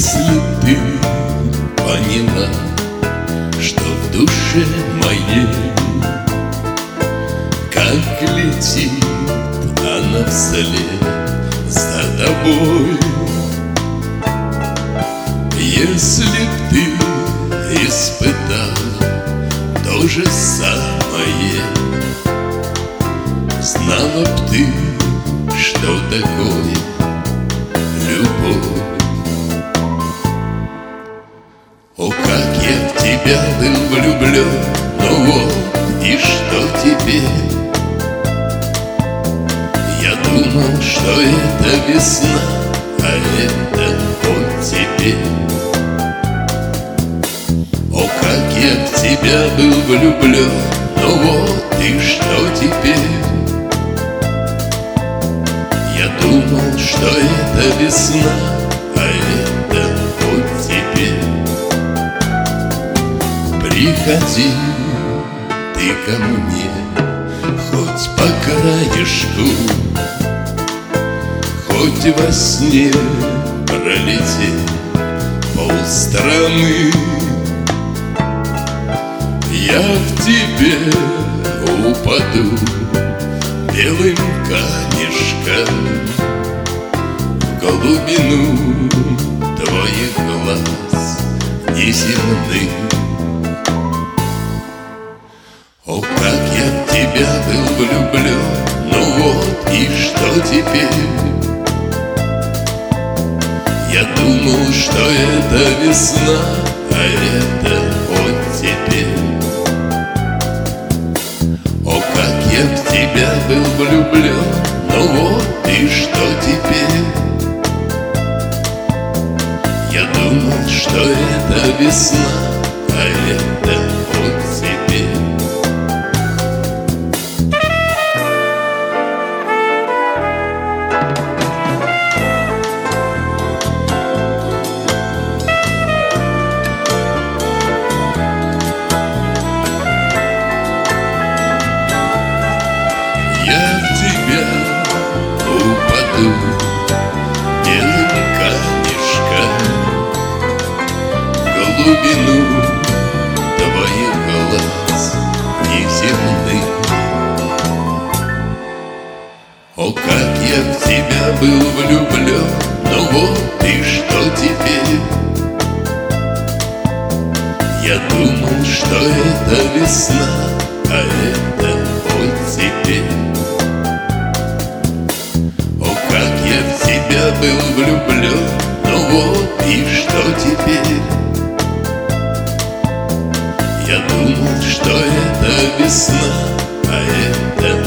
Если ты поняла, что в душе моей как летит она вслед за тобой, если б ты испытала то же самое, знала б ты, что такое любовь. О, как я в тебя был влюблен, ну вот, и что теперь? Я думал, что это весна, а это вот теперь. О, как я в тебя был влюблен, ну вот, и что теперь? Я думал, что это весна, а это вот теперь. Приходи ты ко мне хоть по краешку, хоть во сне пролететь полстраны. Я в тебе упаду белым камешком в глубину твоих глаз неземных. О, как я в тебя был влюблен, ну вот, и что теперь? Я думал, что это весна, а это вот теперь. О, как я в тебя был влюблен, ну вот, и что теперь? Я думал, что это весна, а это вот теперь. Я в тебя упаду белым камешком в глубину твоих глаз неземных. О, как я в тебя был влюблен, ну вот, и что теперь? Я думал, что это весна, а это вот теперь. Я в тебя был влюблен, ну вот, и что теперь? Я думал, что это весна, а это